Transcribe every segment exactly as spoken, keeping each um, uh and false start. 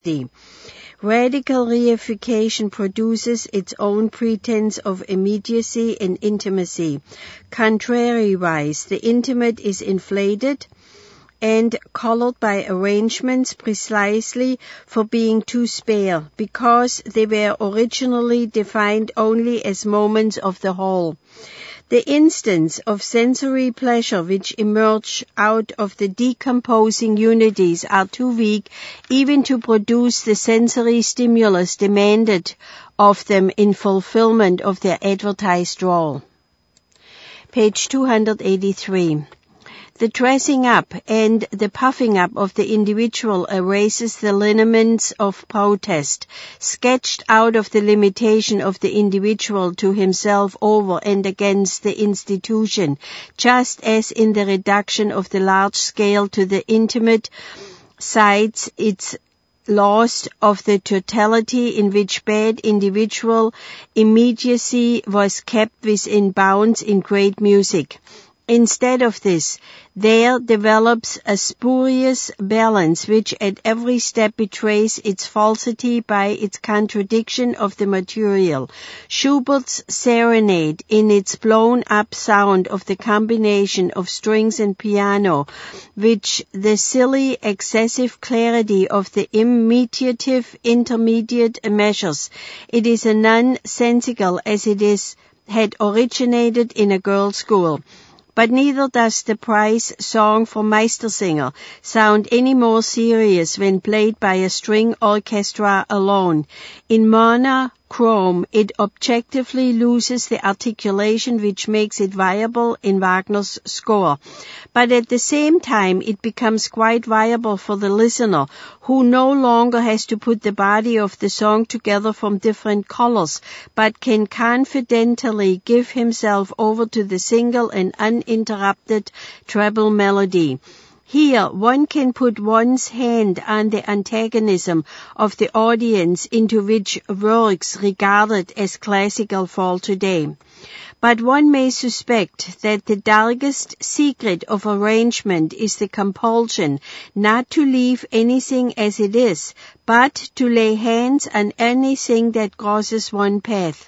Radical reification produces its own pretense of immediacy and intimacy. Contrariwise, the intimate is inflated and colored by arrangements precisely for being too spare, because they were originally defined only as moments of the whole. The instants of sensory pleasure which emerge out of the decomposing unities are too weak even to produce the sensory stimulus demanded of them in fulfillment of their advertised role. Page two hundred eighty-three. The dressing up and the puffing up of the individual erases the lineaments of protest, sketched out of the limitation of the individual to himself over and against the institution, just as in the reduction of the large scale to the intimate sides its loss of the totality in which bad individual immediacy was kept within bounds in great music. Instead of this, there develops a spurious balance which at every step betrays its falsity by its contradiction of the material. Schubert's serenade, in its blown-up sound of the combination of strings and piano, which the silly excessive clarity of the immediative intermediate measures, it is as nonsensical as it is had originated in a girls' school. But neither does the prize song for Meistersinger sound any more serious when played by a string orchestra alone. In monochrome, it objectively loses the articulation which makes it viable in Wagner's score. But at the same time, it becomes quite viable for the listener, who no longer has to put the body of the song together from different colors, but can confidently give himself over to the single and uninterrupted treble melody. Here, one can put one's hand on the antagonism of the audience into which works regarded as classical fall today. But one may suspect that the darkest secret of arrangement is the compulsion not to leave anything as it is, but to lay hands on anything that crosses one path.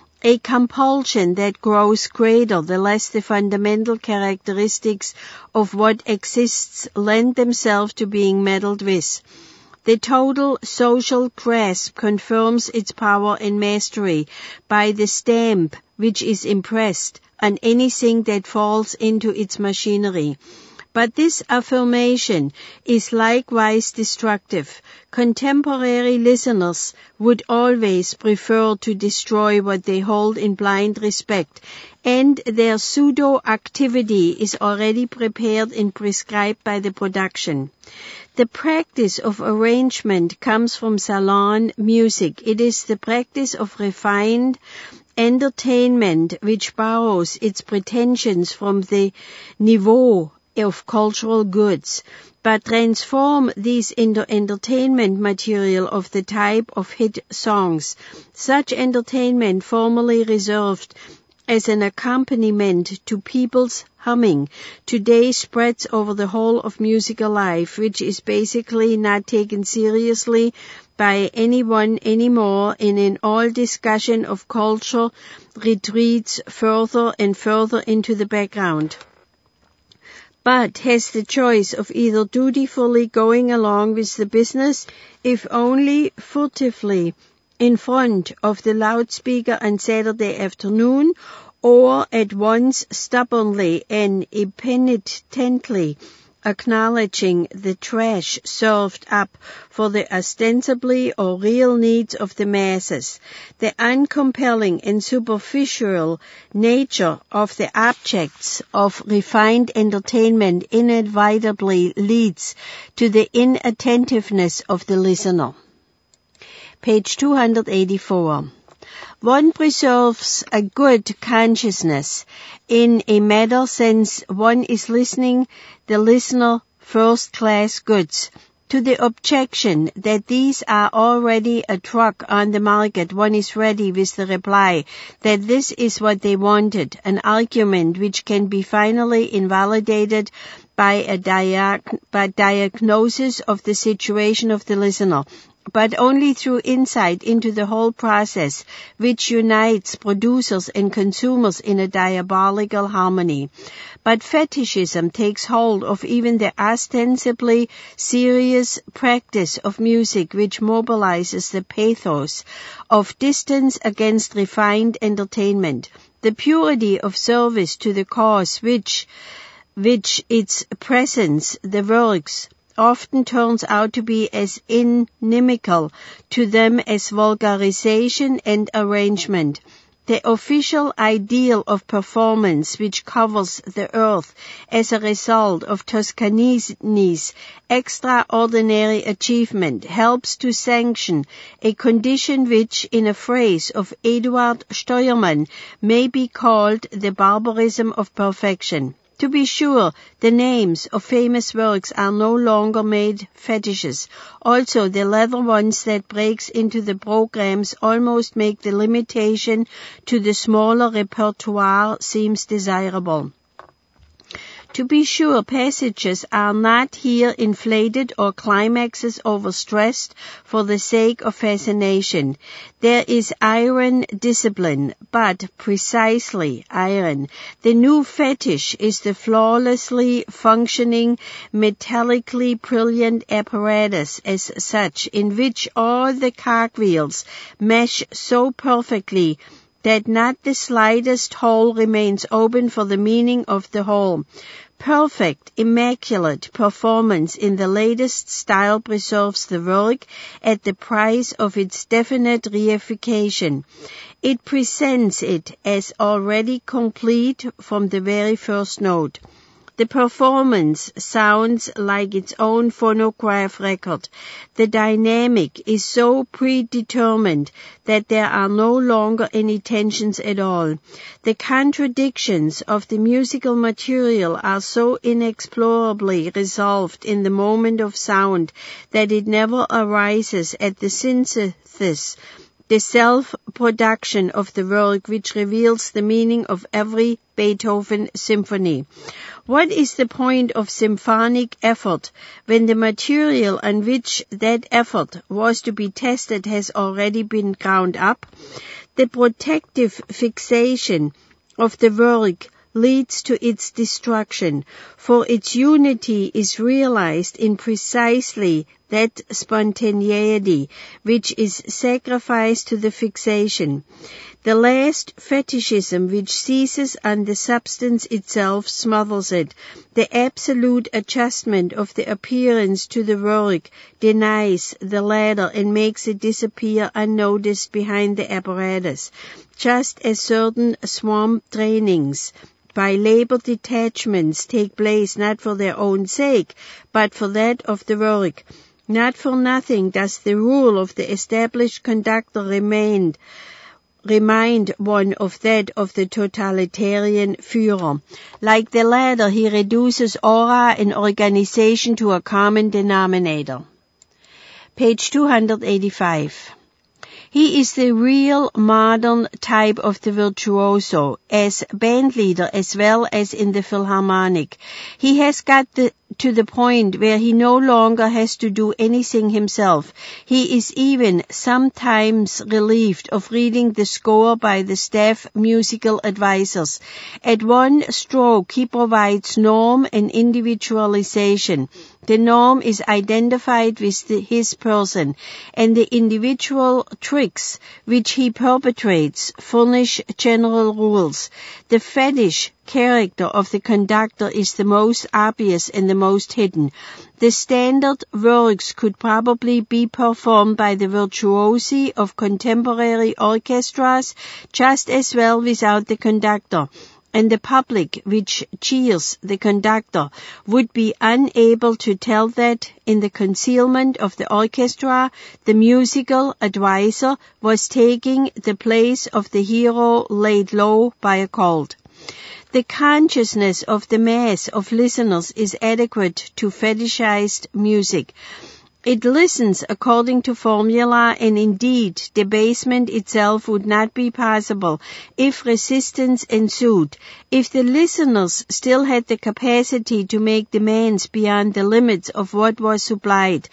A compulsion that grows greater the less the fundamental characteristics of what exists lend themselves to being meddled with. The total social grasp confirms its power and mastery by the stamp which is impressed on anything that falls into its machinery. But this affirmation is likewise destructive. Contemporary listeners would always prefer to destroy what they hold in blind respect, and their pseudo-activity is already prepared and prescribed by the production. The practice of arrangement comes from salon music. It is the practice of refined entertainment which borrows its pretensions from the niveau of cultural goods, but transform these into entertainment material of the type of hit songs. Such entertainment, formerly reserved as an accompaniment to people's humming, today spreads over the whole of musical life, which is basically not taken seriously by anyone anymore, and in all discussion of culture retreats further and further into the background, but has the choice of either dutifully going along with the business, if only furtively, in front of the loudspeaker on Saturday afternoon, or at once stubbornly and impenitently acknowledging the trash served up for the ostensibly or real needs of the masses. The uncompelling and superficial nature of the objects of refined entertainment inevitably leads to the inattentiveness of the listener. Page two hundred eighty-four. One preserves a good consciousness in a matter since one is listening the listener first-class goods. To the objection that these are already a truck on the market, one is ready with the reply that this is what they wanted, an argument which can be finally invalidated by a diag- by diagnosis of the situation of the listener. but only through insight into the whole process, which unites producers and consumers in a diabolical harmony. But fetishism takes hold of even the ostensibly serious practice of music, which mobilizes the pathos of distance against refined entertainment, the purity of service to the cause which, which its presence, the works, often turns out to be as inimical to them as vulgarization and arrangement. The official ideal of performance which covers the earth as a result of Toscanini's extraordinary achievement helps to sanction a condition which, in a phrase of Eduard Steuermann, may be called the barbarism of perfection. To be sure, the names of famous works are no longer made fetishes. Also, the leather ones that breaks into the programs almost make the limitation to the smaller repertoire seems desirable. To be sure, passages are not here inflated or climaxes overstressed for the sake of fascination. There is iron discipline, but precisely iron. The new fetish is the flawlessly functioning, metallically brilliant apparatus as such, in which all the cogwheels mesh so perfectly that not the slightest hole remains open for the meaning of the whole. Perfect, immaculate performance in the latest style preserves the work at the price of its definite reification. It presents it as already complete from the very first note. The performance sounds like its own phonograph record. The dynamic is so predetermined that there are no longer any tensions at all. The contradictions of the musical material are so inexplorably resolved in the moment of sound that it never arises at the synthesis, the self-production of the work which reveals the meaning of every Beethoven symphony. What is the point of symphonic effort when the material on which that effort was to be tested has already been ground up? The protective fixation of the work leads to its destruction, for its unity is realized in precisely that spontaneity which is sacrificed to the fixation. The last fetishism which seizes on the substance itself smothers it. The absolute adjustment of the appearance to the work denies the latter and makes it disappear unnoticed behind the apparatus, just as certain swamp trainings by labor detachments take place not for their own sake, but for that of the work. Not for nothing does the rule of the established conductor remain, remind one of that of the totalitarian Führer. Like the latter, he reduces aura and organization to a common denominator. Page two hundred eighty-five. He is the real modern type of the virtuoso, as bandleader as well as in the Philharmonic. He has got the, to the point where he no longer has to do anything himself. He is even sometimes relieved of reading the score by the staff musical advisors. At one stroke, he provides norm and individualization. The norm is identified with the, his person, and the individual tricks which he perpetrates furnish general rules. The fetish character of the conductor is the most obvious and the most hidden. The standard works could probably be performed by the virtuosi of contemporary orchestras just as well without the conductor, and the public which cheers the conductor would be unable to tell that in the concealment of the orchestra the musical advisor was taking the place of the hero laid low by a cold. The consciousness of the mass of listeners is adequate to fetishized music. It listens according to formula, and indeed debasement itself would not be possible if resistance ensued. If the listeners still had the capacity to make demands beyond the limits of what was supplied,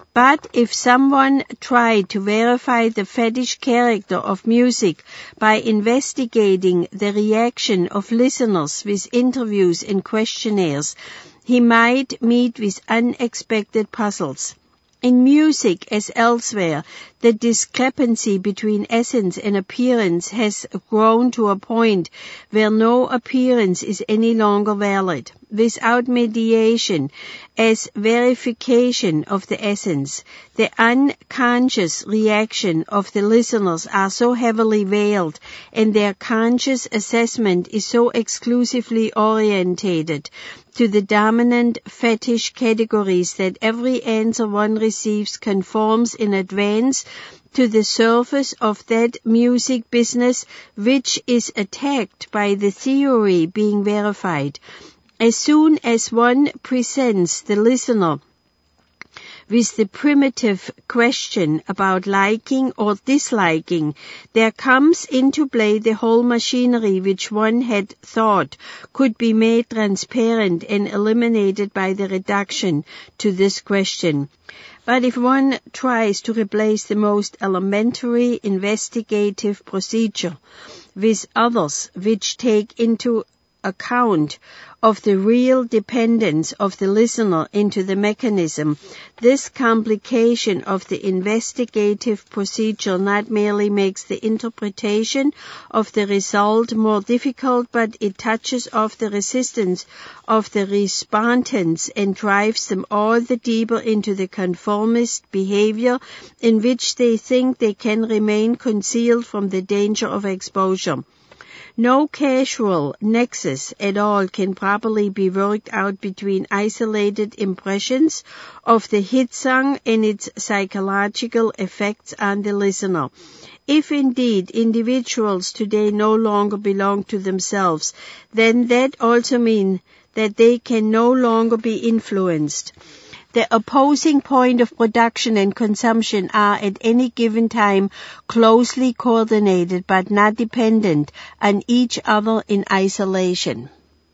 But if someone tried to verify the fetish character of music by investigating the reaction of listeners with interviews and questionnaires, he might meet with unexpected puzzles. In music, as elsewhere, the discrepancy between essence and appearance has grown to a point where no appearance is any longer valid. Without mediation as verification of the essence, the unconscious reaction of the listeners are so heavily veiled and their conscious assessment is so exclusively orientated to the dominant fetish categories that every answer one receives conforms in advance to the surface of that music business which is attacked by the theory being verified. As soon as one presents the listener with the primitive question about liking or disliking, there comes into play the whole machinery which one had thought could be made transparent and eliminated by the reduction to this question. But if one tries to replace the most elementary investigative procedure with others which take into account of the real dependence of the listener into the mechanism, this complication of the investigative procedure not merely makes the interpretation of the result more difficult, but it touches off the resistance of the respondents and drives them all the deeper into the conformist behavior in which they think they can remain concealed from the danger of exposure. No causal nexus at all can properly be worked out between isolated impressions of the hit song and its psychological effects on the listener. If indeed individuals today no longer belong to themselves, then that also means that they can no longer be influenced. The opposing point of production and consumption are at any given time closely coordinated but not dependent on each other in isolation.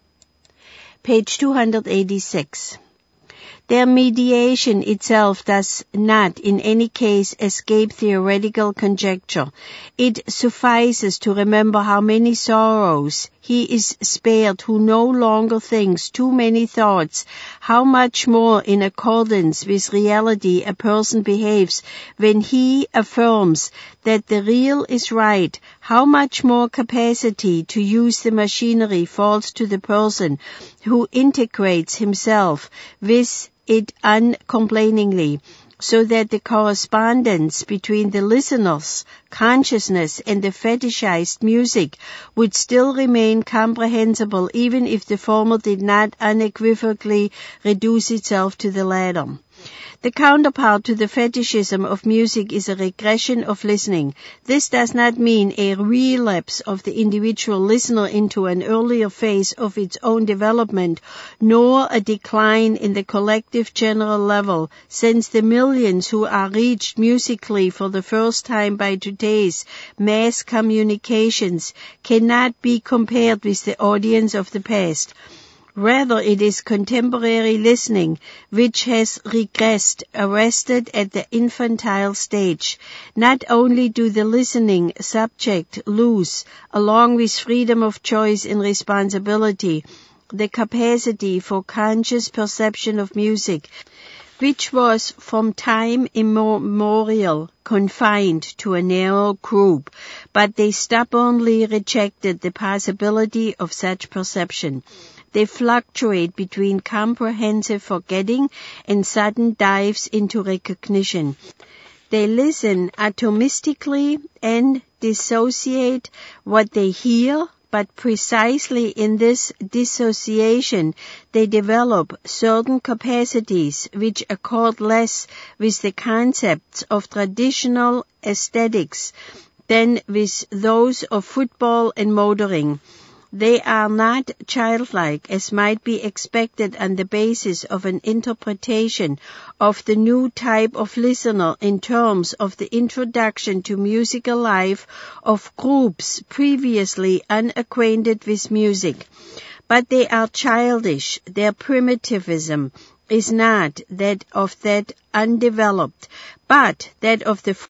Page two hundred eighty-six. Their mediation itself does not in any case escape theoretical conjecture. It suffices to remember how many sorrows he is spared who no longer thinks too many thoughts, how much more in accordance with reality a person behaves when he affirms that the real is right, how much more capacity to use the machinery falls to the person who integrates himself with it uncomplainingly, so that the correspondence between the listener's consciousness and the fetishized music would still remain comprehensible even if the former did not unequivocally reduce itself to the latter. The counterpart to the fetishism of music is a regression of listening. This does not mean a relapse of the individual listener into an earlier phase of its own development, nor a decline in the collective general level, since the millions who are reached musically for the first time by today's mass communications cannot be compared with the audience of the past. Rather, it is contemporary listening which has regressed, arrested at the infantile stage. Not only do the listening subject lose, along with freedom of choice and responsibility, the capacity for conscious perception of music, which was from time immemorial confined to a narrow group, but they stubbornly rejected the possibility of such perception. They fluctuate between comprehensive forgetting and sudden dives into recognition. They listen atomistically and dissociate what they hear, but precisely in this dissociation they develop certain capacities which accord less with the concepts of traditional aesthetics than with those of football and motoring. They are not childlike, as might be expected on the basis of an interpretation of the new type of listener in terms of the introduction to musical life of groups previously unacquainted with music. But they are childish, their primitivism is not that of that undeveloped, but that of the